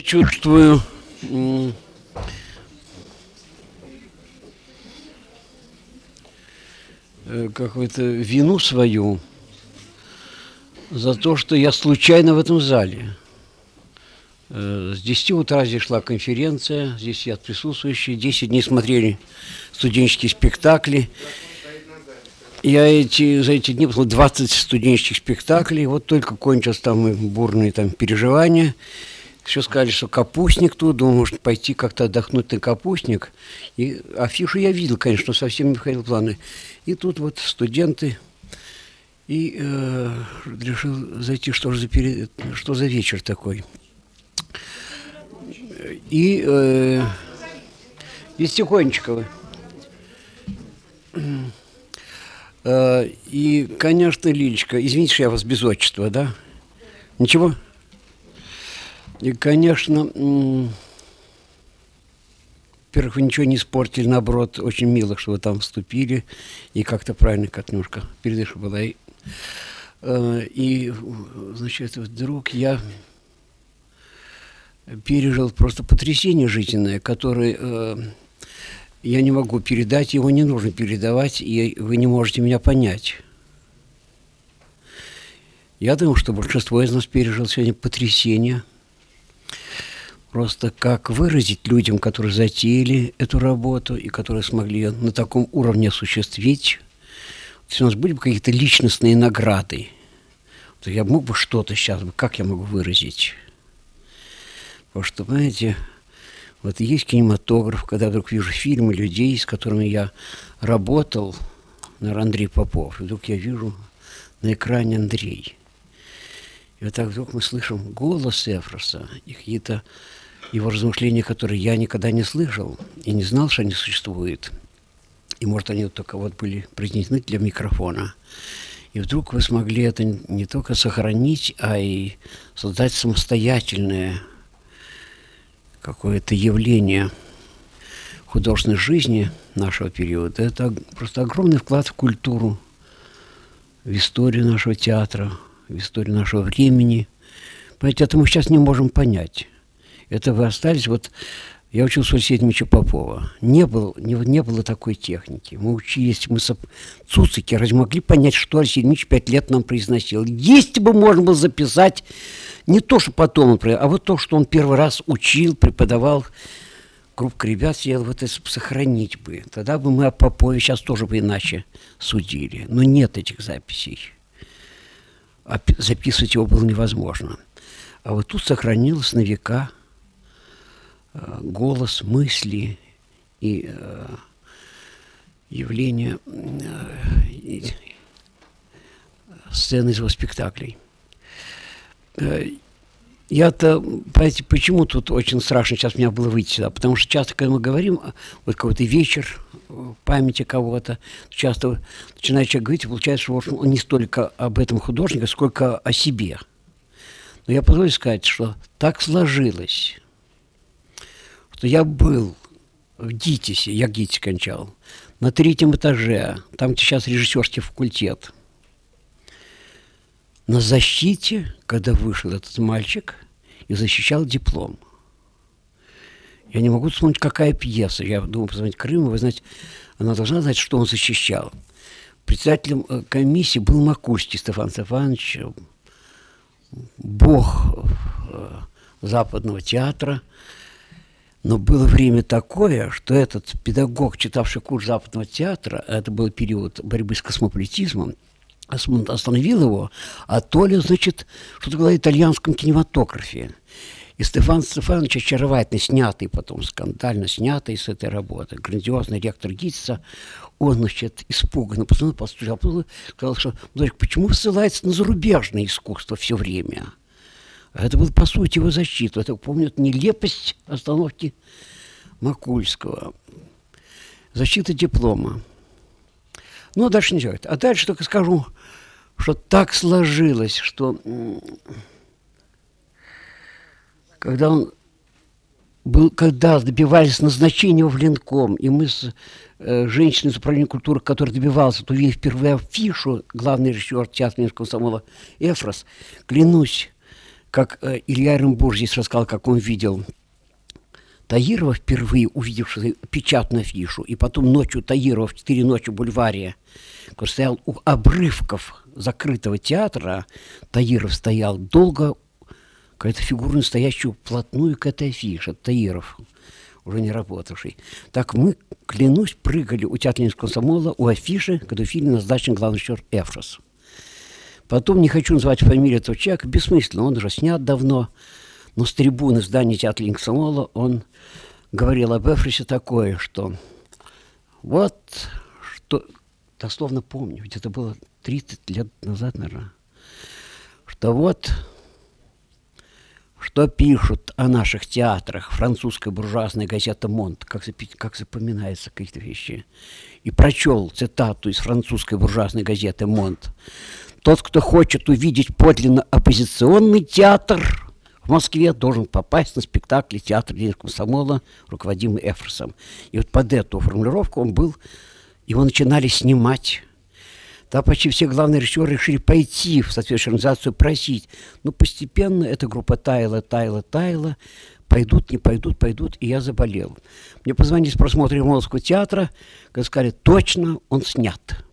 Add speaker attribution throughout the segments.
Speaker 1: Чувствую какую-то вину свою за то, что я случайно в этом зале. С 10 утра здесь шла конференция, здесь сидят присутствующие, 10 дней смотрели студенческие спектакли. Я за эти дни посмотрел 20 студенческих спектаклей, вот только кончились там бурные переживания. Еще сказали, что капустник тут, думал, может пойти как-то отдохнуть на капустник. И афишу я видел, конечно, совсем не входил в планы. И тут вот студенты, и решил зайти, что за вечер такой. И тихонечко. И, конечно, Лилечка, извините, что я вас без отчества, да? Ничего? И, конечно, во-первых, вы ничего не испортили, наоборот, очень мило, что вы там вступили, и как-то правильно, как немножко передышка была. И, значит, вдруг я пережил просто потрясение жизненное, которое я не могу передать, его не нужно передавать, и вы не можете меня понять. Я думаю, что большинство из нас пережило сегодня потрясение. Просто как выразить людям, которые затеяли эту работу и которые смогли ее на таком уровне осуществить. Если у нас были бы какие-то личностные награды, то я мог бы что-то сейчас, как я могу выразить? Потому что, понимаете, вот есть кинематограф, когда я вдруг вижу фильмы людей, с которыми я работал, наверное, Андрей Попов, и вдруг я вижу на экране Андрей. И вот так вдруг мы слышим голос Эфроса и какие-то его размышления, которые я никогда не слышал и не знал, что они существуют. И, может, они только вот были произнесены для микрофона. И вдруг вы смогли это не только сохранить, а и создать самостоятельное какое-то явление художественной жизни нашего периода. Это просто огромный вклад в культуру, в историю нашего театра, в историю нашего времени. Понимаете, это мы сейчас не можем понять. Это вы остались, вот я учился у Алексея Дмитриевича Попова. Не было такой техники. Мы учились, мы цуцики, разве могли понять, что Алексей Дмитриевич 5 лет нам произносил? Если бы можно было записать не то, что потом он а вот то, что он первый раз учил, преподавал, группа ребят сидела, вот это сохранить бы. Тогда бы мы о Попове сейчас тоже бы иначе судили. Но нет этих записей. Записывать его было невозможно. А вот тут сохранилось на века голос, мысли и явления сцены из его спектаклей. Я-то, понимаете, почему тут очень страшно сейчас мне было выйти сюда? Потому что часто, когда мы говорим, вот какой-то вечер памяти кого-то, часто начинает человек говорить, и получается, что он не столько об этом художнике, сколько о себе. Но я позволю сказать, что так сложилось, что я был в ГИТИСе, я ГИТИС кончал, на 3-м этаже, там, где сейчас режиссерский факультет, на защите, когда вышел этот мальчик и защищал диплом. Я не могу вспомнить, какая пьеса. Я думал позвонить Крыму, вы знаете, она должна знать, что он защищал. Председателем комиссии был Макульский Стефан Стефанович, бог западного театра. Но было время такое, что этот педагог, читавший курс западного театра, это был период борьбы с космополитизмом, остановил его, а то ли, значит, что-то было в итальянском кинематографе. И Стефан Стефанович, очаровательно снятый, потом скандально снятый с этой работы, грандиозный ректор ГИТИСа, он, значит, испуганно постучал, сказал, что, почему ссылается на зарубежное искусство все время? А это было, по сути, его защита. Это, помню, нелепость остановки Макульского. Защита диплома. Ну, дальше ничего. А дальше только скажу, что так сложилось, что когда добивались назначения в Ленком, и мы с женщиной из управления культуры, которая добивался, то увидели впервые афишу, главный режиссер театра Минского комсомола Эфрос, клянусь, как Илья Эренбург здесь рассказал, как он видел Таирова, впервые увидевший печатную афишу, и потом ночью Таирова в 4 ночи в бульваре, который стоял у обрывков закрытого театра, Таиров стоял долго, какая-то фигура настоящая, вплотную к этой афише, Таиров, уже не работавший. Так мы, клянусь, прыгали у театра комсомола, у афиши, когда в фильме назначен главный актер Эфрос. Потом, не хочу называть фамилию этого человека, бессмысленно, он уже снят давно, но с трибуны здания театра комсомола он говорил об Эфросе такое, что вот, что, дословно помню, ведь это было 30 лет назад, наверное, что вот, что пишут о наших театрах французская буржуазная газета «Монт», как запоминаются какие-то вещи, и прочел цитату из французской буржуазной газеты «Монт». «Тот, кто хочет увидеть подлинно оппозиционный театр в Москве, должен попасть на спектакль театра комсомола, руководимый Эфросом». И вот под эту формулировку он был, его начинали снимать. Там почти все главные режиссеры решили пойти в соответствующую организацию, просить. Но постепенно эта группа таяла, пойдут, не пойдут, пойдут, и я заболел. Мне позвонили с просмотра Ермоловского театра, когда сказали, точно, он снят.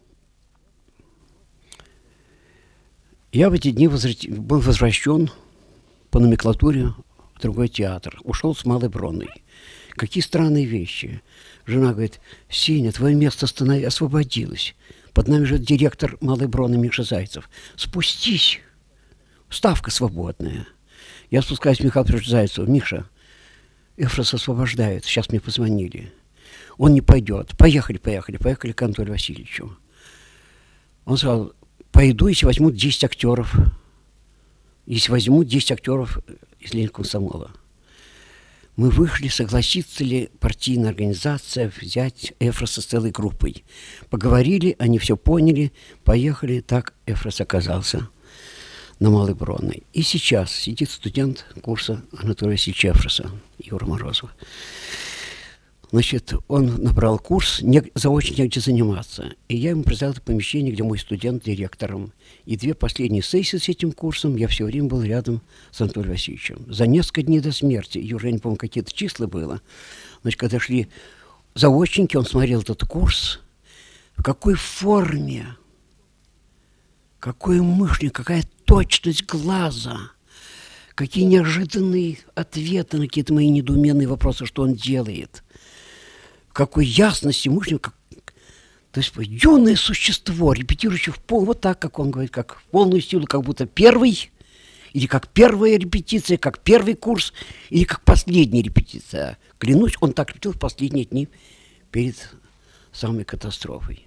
Speaker 1: Я в эти дни был возвращен по номенклатуре в другой театр. Ушел с Малой Бронной. Какие странные вещи. Жена говорит, Сеня, твое место освободилось. Под нами же директор Малой Бронной Миша Зайцев. Спустись. Ставка свободная. Я спускаюсь к Михаилу Петровичу Зайцеву. Миша, Эфрос освобождает. Сейчас мне позвонили. Он не пойдет. Поехали к Анатолию Васильевичу. Он сказал, пойду, если возьмут 10 актеров. Если возьмут 10 актеров из Ленинского комсомола. Мы вышли, согласится ли партийная организация взять Эфроса с целой группой. Поговорили, они все поняли, поехали, так Эфрос оказался на Малой Бронной. И сейчас сидит студент курса Анатолия Васильевича Эфроса, Юра Морозов. Значит, он набрал курс, заочно негде заниматься. И я ему представил это помещение, где мой студент директором. И 2 последние сессии с этим курсом я все время был рядом с Анатолием Васильевичем. За несколько дней до смерти, Юра, я не помню, какие-то числа было. Значит, когда шли заочники, он смотрел этот курс. В какой форме, какое мышление, какая точность глаза, какие неожиданные ответы на какие-то мои недоуменные вопросы, что он делает. Какой ясности мышления, то есть юное существо, репетирующее вот так, как он говорит, как в полную силу, как будто первый, или как первая репетиция, как первый курс, или как последняя репетиция. Клянусь, он так репетировал в последние дни перед самой катастрофой.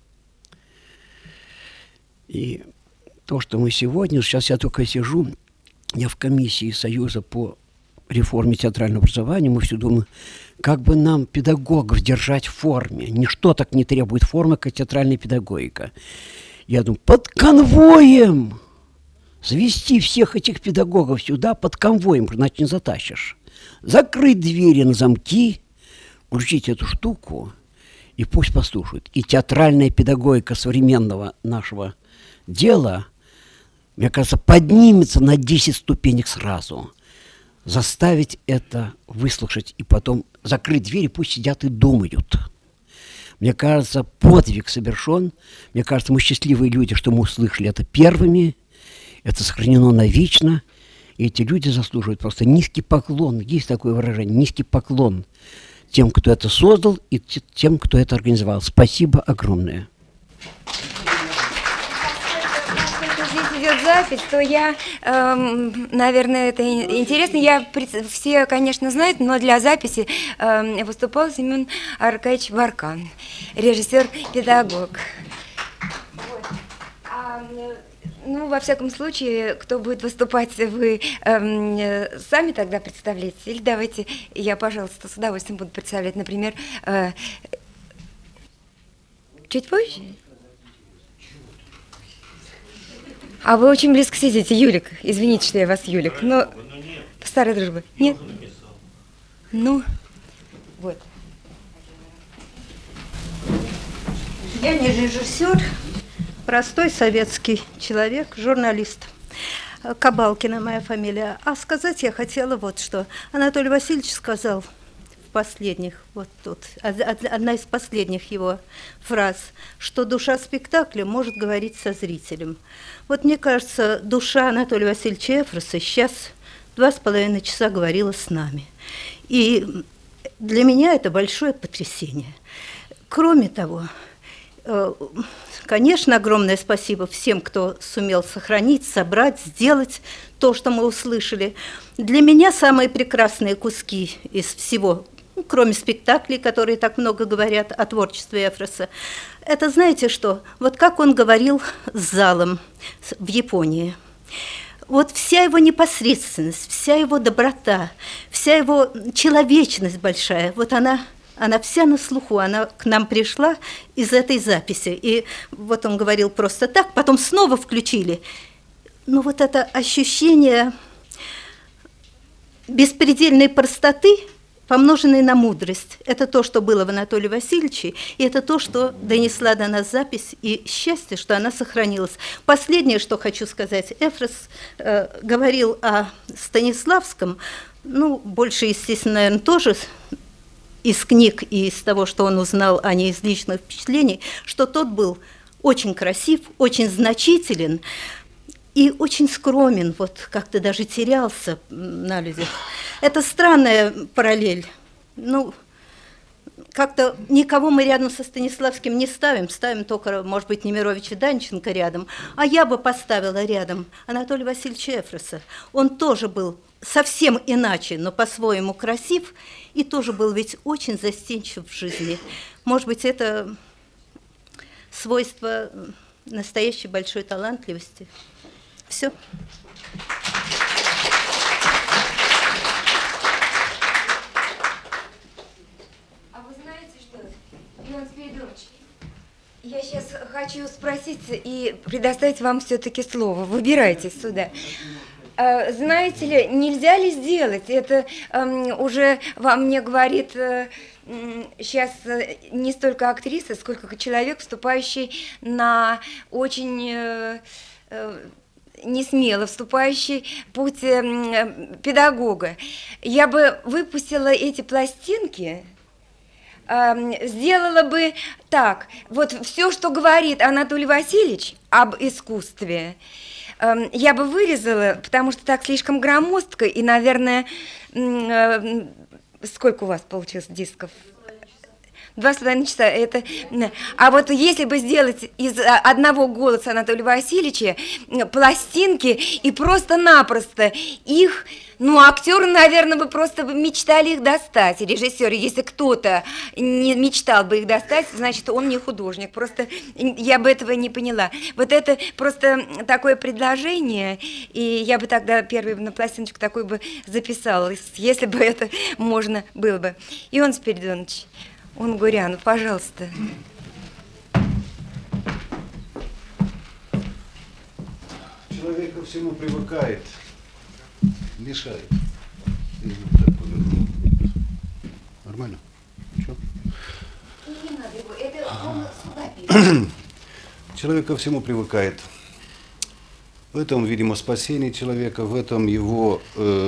Speaker 1: И то, что мы сегодня, сейчас я только сижу, я в комиссии Союза по реформе театрального образования, мы все думаем, как бы нам педагогов держать в форме. Ничто так не требует формы, как театральная педагогика. Я думаю, под конвоем завести всех этих педагогов сюда, под конвоем, иначе не затащишь. Закрыть двери на замки, включить эту штуку, и пусть послушают. И театральная педагогика современного нашего дела, мне кажется, поднимется на 10 ступенек сразу. Заставить это выслушать и потом закрыть двери, пусть сидят и думают. Мне кажется, подвиг совершен. Мне кажется, мы счастливые люди, что мы услышали это первыми. Это сохранено навечно. И эти люди заслуживают просто низкий поклон. Есть такое выражение, низкий поклон тем, кто это создал, и тем, кто это организовал. Спасибо огромное.
Speaker 2: Идет запись, то я, наверное, это интересно. Все, конечно, знают, но для записи выступал Семен Аркадьевич Баркан, режиссер-педагог. Вот. Ну, во всяком случае, кто будет выступать, вы сами тогда представляете? Или давайте я, пожалуйста, с удовольствием буду представлять, например, чуть позже? А вы очень близко сидите, Юлик. Извините, что я вас Юлик, но по старой дружбе. Нет? Ну, вот.
Speaker 3: Я не режиссер, простой советский человек, журналист. Кабалкина моя фамилия. А сказать я хотела вот что. Анатолий Васильевич сказал в последних, вот тут, одна из последних его фраз, что душа спектакля может говорить со зрителем. Вот мне кажется, душа Анатолия Васильевича Эфроса сейчас 2,5 часа говорила с нами. И для меня это большое потрясение. Кроме того, конечно, огромное спасибо всем, кто сумел сохранить, собрать, сделать то, что мы услышали. Для меня самые прекрасные куски из всего, кроме спектаклей, которые так много говорят о творчестве Эфроса, это, знаете что, вот как он говорил с залом в Японии. Вот вся его непосредственность, вся его доброта, вся его человечность большая, вот она вся на слуху, она к нам пришла из этой записи. И вот он говорил просто так, потом снова включили. Ну вот это ощущение беспредельной простоты, помноженной на мудрость, это то, что было в Анатолии Васильевиче, и это то, что донесла до нас запись, и счастье, что она сохранилась. Последнее, что хочу сказать, Эфрос говорил о Станиславском, ну, больше, естественно, наверное, тоже из книг и из того, что он узнал, а не из личных впечатлений, что тот был очень красив, очень значителен и очень скромен, вот как-то даже терялся на людях. Это странная параллель. Ну, как-то никого мы рядом со Станиславским не ставим, ставим только, может быть, Немировича Данченко рядом, а я бы поставила рядом Анатолия Васильевича Эфроса. Он тоже был совсем иначе, но по-своему красив, и тоже был ведь очень застенчив в жизни. Может быть, это свойство настоящей большой талантливости. Все.
Speaker 2: А вы знаете что, Иоанн Спиридонович, я сейчас хочу спросить и предоставить вам все-таки слово. Выбирайтесь сюда. Знаете ли, нельзя ли сделать, это уже во мне говорит сейчас не столько актриса, сколько человек, вступающий на очень несмело вступающий путь педагога. Я бы выпустила эти пластинки, сделала бы так, вот все, что говорит Анатолий Васильевич об искусстве, я бы вырезала, потому что так слишком громоздко, и, наверное, сколько у вас получилось дисков? 2,5 часа. Это... А вот если бы сделать из одного голоса Анатолия Васильевича пластинки и просто-напросто их, ну, актеры, наверное, бы просто мечтали их достать, режиссеры. Если кто-то не мечтал бы их достать, значит, он не художник. Просто я бы этого не поняла. Вот это просто такое предложение, и я бы тогда первый на пластиночку такой бы записала, если бы это можно было бы. Иоанн Спиридонович, Унгурян, пожалуйста.
Speaker 4: Человек ко всему привыкает, мешает. Нормально? Что?
Speaker 2: Не надо его, это он сюда пишет.
Speaker 4: Человек ко всему привыкает. В этом, видимо, спасение человека, в этом его,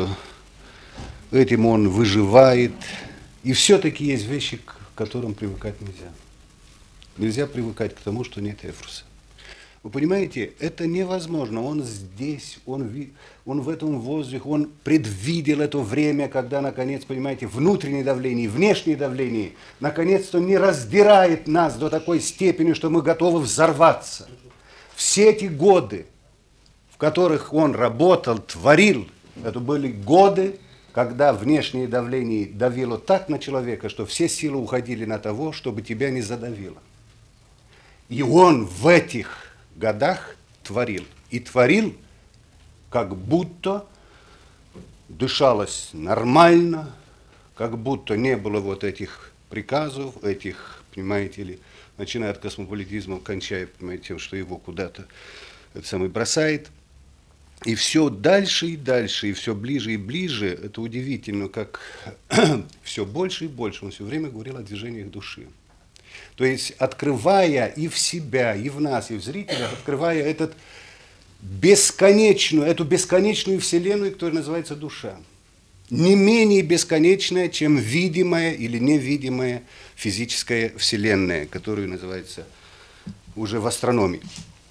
Speaker 4: этим он выживает. И все-таки есть вещи, к которым привыкать нельзя. Нельзя привыкать к тому, что нет Эфроса. Вы понимаете, это невозможно. Он здесь, он в этом воздухе, он предвидел это время, когда, наконец, понимаете, внутреннее давление и внешнее давление, наконец-то не раздирает нас до такой степени, что мы готовы взорваться. Все эти годы, в которых он работал, творил, это были годы, когда внешнее давление давило так на человека, что все силы уходили на того, чтобы тебя не задавило. И он в этих годах творил. И творил, как будто дышалось нормально, как будто не было вот этих приказов, этих, понимаете ли, начиная от космополитизма, кончая, понимаете, тем, что его куда-то это самое бросает. И все дальше и дальше, и все ближе и ближе, это удивительно, как все больше и больше, он все время говорил о движениях души. То есть, открывая и в себя, и в нас, и в зрителях, открывая этот эту бесконечную вселенную, которая называется душа. Не менее бесконечная, чем видимая или невидимая физическая вселенная, которую называется уже в астрономии.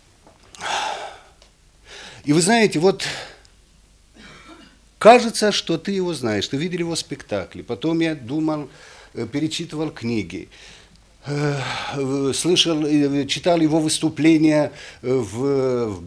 Speaker 4: И вы знаете, вот кажется, что ты его знаешь, ты видел его спектакли, потом я думал, перечитывал книги, читал его выступления в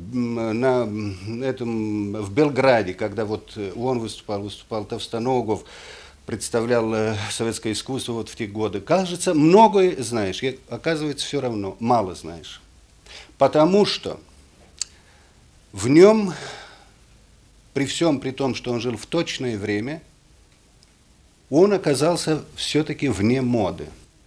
Speaker 4: Белграде, когда вот он выступал Товстоногов, представлял советское искусство вот в те годы. Кажется, многое знаешь, и оказывается, все равно мало знаешь. Потому что в нем, при том, что он жил в точное время, он оказался все-таки вне моды.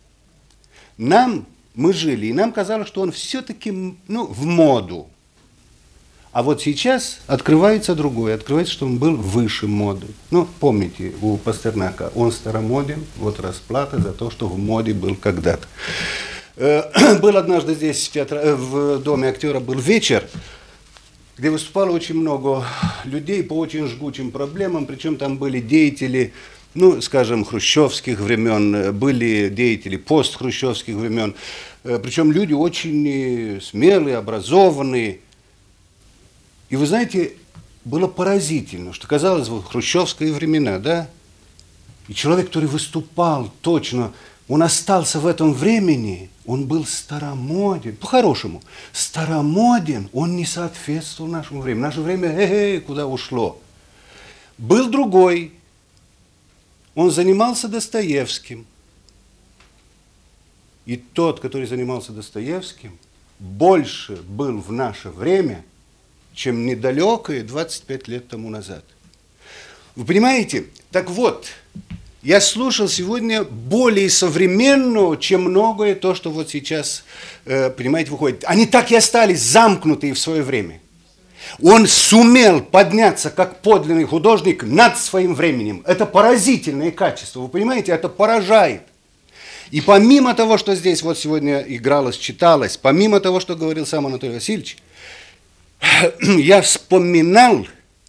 Speaker 4: Мы жили, и нам казалось, что он все-таки в моду. А вот сейчас открывается другое, открывается, что он был выше моды. Помните, у Пастернака он старомоден, вот расплата за то, что в моде был когда-то. Был однажды здесь в Доме актера был вечер, где выступало очень много людей по очень жгучим проблемам, причем там были деятели, скажем, хрущевских времен, были деятели постхрущевских времен, причем люди очень смелые, образованные. И вы знаете, было поразительно, что казалось в хрущевские времена, да, и человек, который выступал точно, он остался в этом времени, он был старомоден, по-хорошему, старомоден, он не соответствовал нашему времени. Наше время, куда ушло. Был другой, он занимался Достоевским. И тот, который занимался Достоевским, больше был в наше время, чем недалекое 25 лет тому назад. Вы понимаете? Так вот, я слушал сегодня более современного, чем многое то, что вот сейчас, понимаете, выходит. Они так и остались замкнутые в свое время. Он сумел подняться как подлинный художник над своим временем. Это поразительное качество, вы понимаете, это поражает. И помимо того, что здесь вот сегодня игралось, читалось, помимо того, что говорил сам Анатолий Васильевич, я вспоминал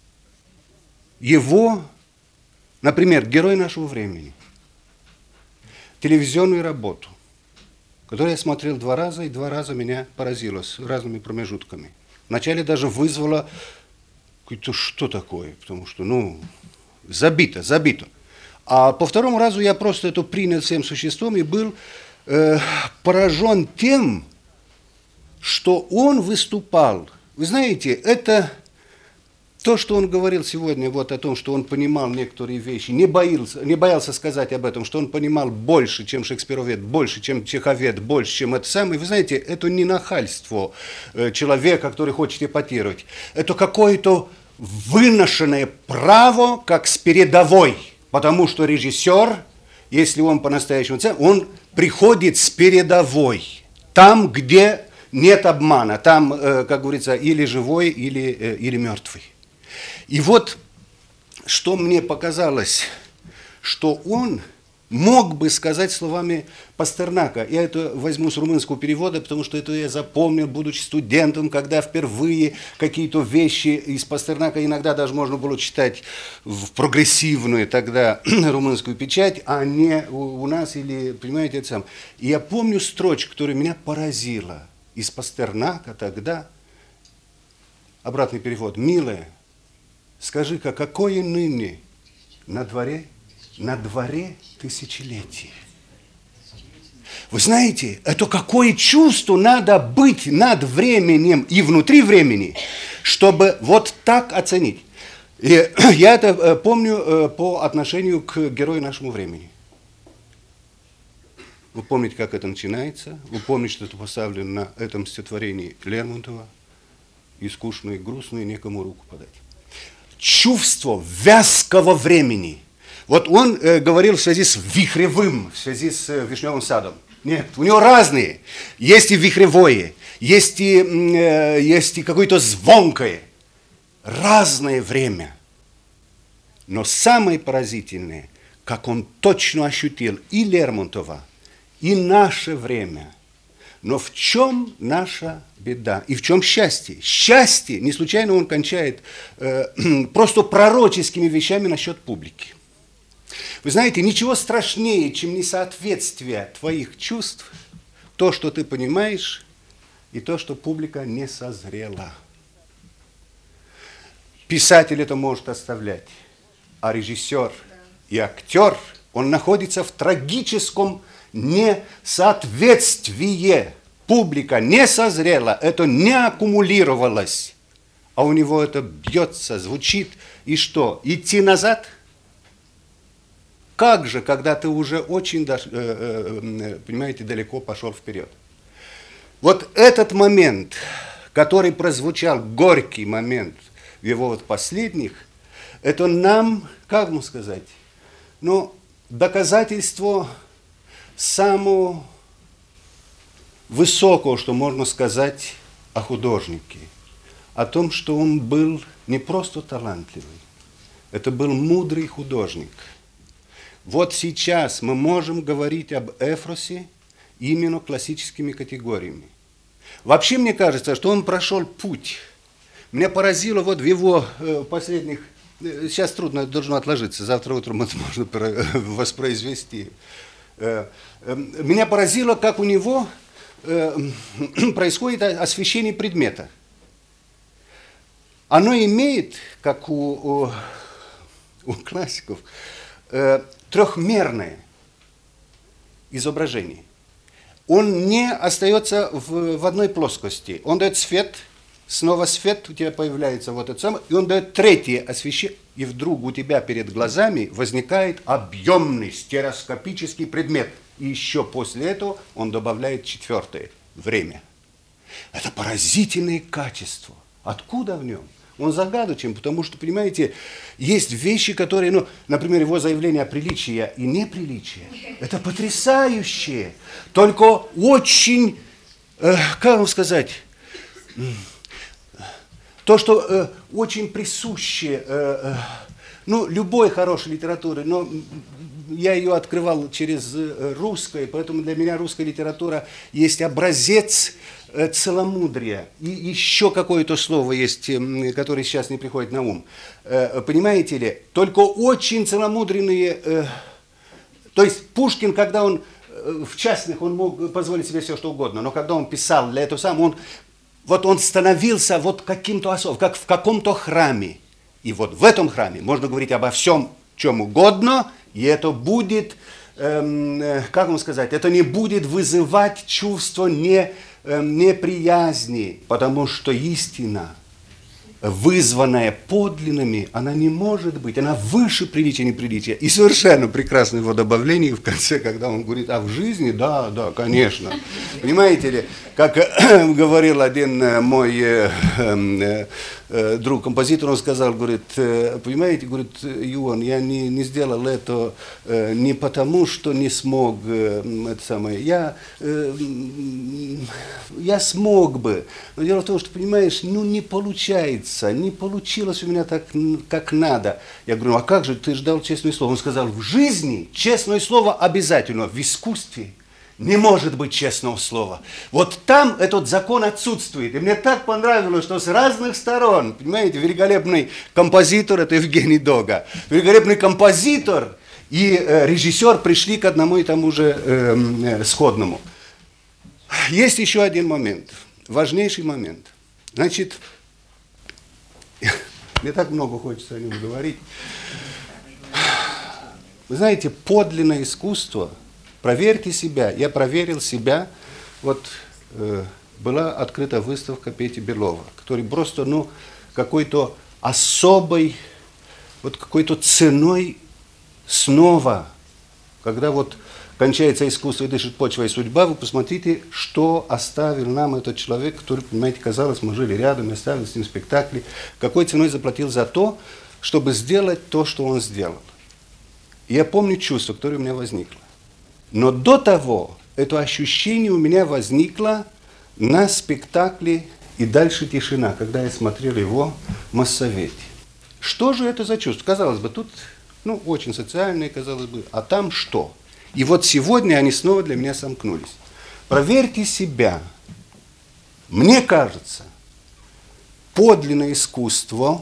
Speaker 4: его, например, герой нашего времени, телевизионную работу, которую я смотрел 2 раза, и 2 раза меня поразило с разными промежутками. Вначале даже вызвало какое-то что такое, потому что, забито. А по 2-му разу я просто это принял всем существом и был поражен тем, что он выступал. Вы знаете, это то, что он говорил сегодня вот о том, что он понимал некоторые вещи, не боялся сказать об этом, что он понимал больше, чем шекспировед, больше, чем чеховед, больше, чем это самое. Вы знаете, это не нахальство человека, который хочет эпатировать. Это какое-то выношенное право, как с передовой. Потому что режиссер, если он по-настоящему, он приходит с передовой. Там, где нет обмана. Там, как говорится, или живой, или мертвый. И вот, что мне показалось, что он мог бы сказать словами Пастернака. Я это возьму с румынского перевода, потому что это я запомнил, будучи студентом, когда впервые какие-то вещи из Пастернака иногда даже можно было читать в прогрессивную тогда румынскую печать, а не у нас, или, понимаете, это самое. И я помню строчку, которая меня поразила из Пастернака тогда. Обратный перевод. «Милая, скажи-ка, какое ныне на дворе тысячелетие?» Вы знаете, это какое чувство надо быть над временем и внутри времени, чтобы вот так оценить. И я это помню по отношению к герою нашему времени. Вы помните, как это начинается? Вы помните, что это поставлено на этом стихотворении Лермонтова? И скучно, и грустно, и некому руку подать. Чувство вязкого времени. Вот он говорил в связи с вихревым, в связи с вишневым садом. Нет, у него разные. Есть и вихревое, есть и какое-то звонкое. Разное время. Но самое поразительное, как он точно ощутил и Лермонтова, и наше время. Но в чем наша беда? И в чем счастье? Счастье, не случайно он кончает просто пророческими вещами насчет публики. Вы знаете, ничего страшнее, чем несоответствие твоих чувств, то, что ты понимаешь, и то, что публика не созрела. Писатель это может оставлять, а режиссер и актер, он находится в трагическом несоответствии. Публика не созрела, это не аккумулировалось, а у него это бьется, звучит. И что, идти назад? Как же, когда ты уже очень, понимаете, далеко пошел вперед? Вот этот момент, который прозвучал, горький момент в его вот последних, это нам, как вам сказать, ну, доказательство самого высокого, что можно сказать о художнике, о том, что он был не просто талантливый, это был мудрый художник. Вот сейчас мы можем говорить об Эфросе именно классическими категориями. Вообще, мне кажется, что он прошел путь. Меня поразило вот в его последних... Сейчас трудно, должно отложиться, завтра утром это можно воспроизвести. Меня поразило, как у него происходит освещение предмета. Оно имеет, как у классиков, трехмерное изображение. Он не остается в одной плоскости. Он дает свет, снова свет, у тебя появляется вот это самое, и он дает третье освещение, и вдруг у тебя перед глазами возникает объемный стереоскопический предмет. И еще после этого он добавляет четвертое – время. Это поразительное качество. Откуда в нем? Он загадочен, потому что, понимаете, есть вещи, которые, ну, например, его заявление о приличии и неприличии. Это потрясающе. Только очень, как вам сказать, то, что очень присуще, ну, любой хорошей литературе, но я ее открывал через русское, поэтому для меня русская литература есть образец целомудрия. И еще какое-то слово есть, которое сейчас не приходит на ум. Понимаете ли, только очень целомудренные... То есть Пушкин, когда он в частных, он мог позволить себе все, что угодно, но когда он писал для этого самого, он становился вот каким-то особым, как в каком-то храме. И вот в этом храме можно говорить обо всем, чем угодно, и это будет, как вам сказать, это не будет вызывать чувство неприязни, потому что истина, вызванная подлинными, она не может быть, она выше приличия и неприличия. И совершенно прекрасное его добавление в конце, когда он говорит, а в жизни, да, конечно. Понимаете ли, как говорил один мой друг-композитор, он сказал, говорит, понимаете, говорит, Иоанн, я не сделал это не потому, что не смог, это самое, я смог бы, но дело в том, что, понимаешь, ну не получается, не получилось у меня так, как надо. Я говорю, а как же, ты ждал честное слово? Он сказал, в жизни честное слово обязательно, в искусстве не может быть честного слова. Вот там этот закон отсутствует. И мне так понравилось, что с разных сторон, понимаете, великолепный композитор, это Евгений Дога, великолепный композитор и режиссер пришли к одному и тому же сходному. Есть еще один момент, важнейший момент. Значит, мне так много хочется о нем говорить. Вы знаете, подлинное искусство, проверьте себя, я проверил себя, вот была открыта выставка Пети Белова, который просто, ну, какой-то особой, вот какой-то ценой снова, когда вот кончается искусство и дышит почва и судьба, вы посмотрите, что оставил нам этот человек, который, понимаете, казалось, мы жили рядом, оставили с ним спектакли, какой ценой заплатил за то, чтобы сделать то, что он сделал. И я помню чувство, которое у меня возникло. Но до того это ощущение у меня возникло на спектакле «И дальше тишина», когда я смотрел его в Моссовете. Что же это за чувство? Казалось бы, тут, ну, очень социальное, казалось бы, а там что? И вот сегодня они снова для меня сомкнулись. Проверьте себя. Мне кажется, подлинное искусство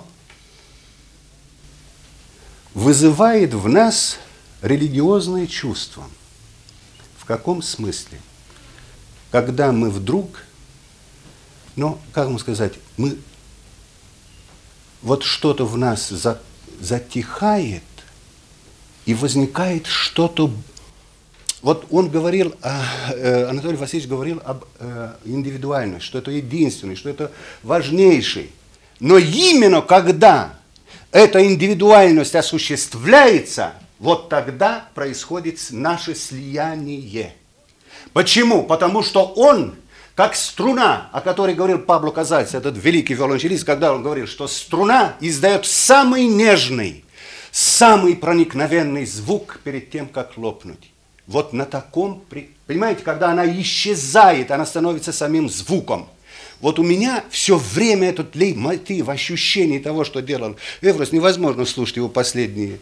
Speaker 4: вызывает в нас религиозные чувства. В каком смысле? Когда мы вдруг, как вам сказать, вот что-то в нас затихает, и возникает что-то. Вот он говорил, Анатолий Васильевич говорил об индивидуальности, что это единственное, что это важнейшее. Но именно когда эта индивидуальность осуществляется, вот тогда происходит наше слияние. Почему? Потому что он, как струна, о которой говорил Пабло Казальс, этот великий виолончелист, когда он говорил, что струна издает самый нежный, самый проникновенный звук перед тем, как лопнуть. Вот на таком, понимаете, когда она исчезает, она становится самим звуком. Вот у меня все время этот лейтмотив, ощущение того, что делал Эврос, невозможно слушать его последние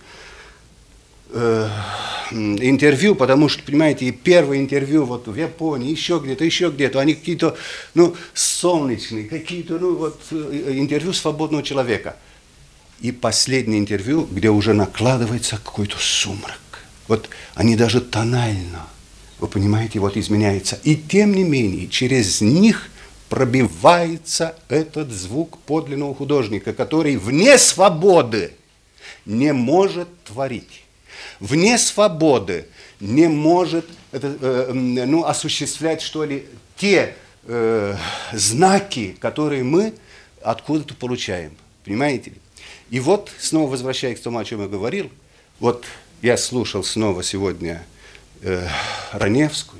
Speaker 4: интервью, потому что, понимаете, первое интервью вот в Японии, еще где-то, они какие-то, солнечные, какие-то, интервью свободного человека. И последнее интервью, где уже накладывается какой-то сумрак. Вот они даже тонально, вы понимаете, вот изменяются. И тем не менее, через них пробивается этот звук подлинного художника, который вне свободы не может творить. Вне свободы не может осуществлять, что ли, те знаки, которые мы откуда-то получаем. Понимаете ли? И вот, снова возвращаясь к тому, о чем я говорил, вот я слушал снова сегодня Раневскую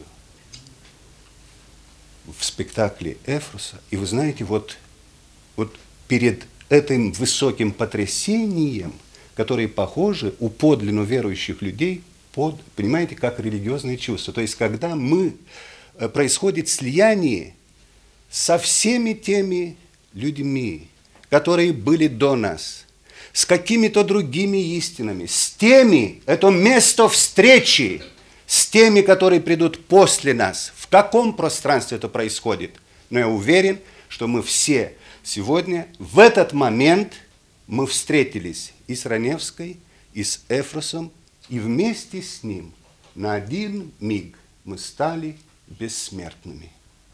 Speaker 4: в спектакле Эфроса, и вы знаете, вот перед этим высоким потрясением, которые похожи у подлинно верующих людей, понимаете, как религиозные чувства. То есть, когда происходит слияние со всеми теми людьми, которые были до нас, с какими-то другими истинами, с теми, это место встречи, с теми, которые придут после нас. В каком пространстве это происходит? Но я уверен, что мы все сегодня, в этот момент, мы встретились и с Раневской, и с Эфросом, и вместе с ним на один миг мы стали бессмертными.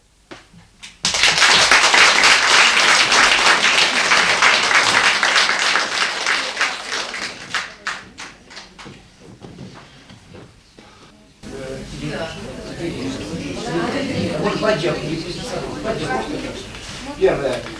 Speaker 1: Первое,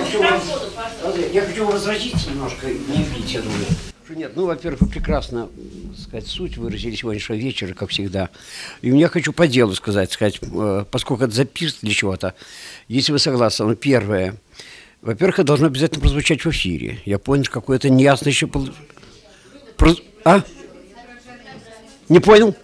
Speaker 1: я хочу возразить немножко, не видите, я думаю. Нет, во-первых, вы прекрасно, сказать, суть выразили сегодняшнего вечера, как всегда. И я хочу по делу сказать, поскольку это записано для чего-то, если вы согласны, первое, во-первых, это должно обязательно прозвучать в эфире. Я понял, какое-то неясно еще... Не понял?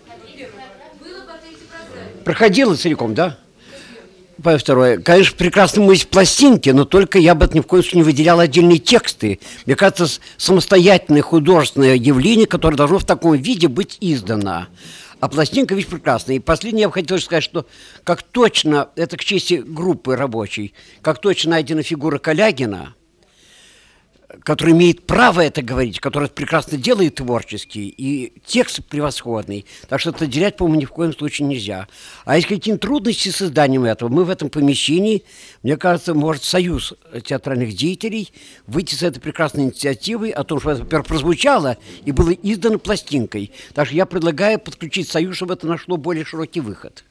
Speaker 1: Проходило целиком, да? Второе. Конечно, прекрасно мы есть пластинки, но только я бы ни в коем случае не выделял отдельные тексты. Мне кажется, самостоятельное художественное явление, которое должно в таком виде быть издано. А пластинка вещь прекрасная. И последнее я бы хотел сказать, что как точно, это к чести группы рабочей, как точно найдена фигура Калягина, который имеет право это говорить, который это прекрасно делает творчески, и текст превосходный. Так что это отделять, по-моему, ни в коем случае нельзя. А есть какие-то трудности с изданием этого, мы в этом помещении, мне кажется, может союз театральных деятелей выйти с этой прекрасной инициативой о том, что это, во-первых, прозвучало и было издано пластинкой. Так что я предлагаю подключить союз, чтобы это нашло более широкий выход.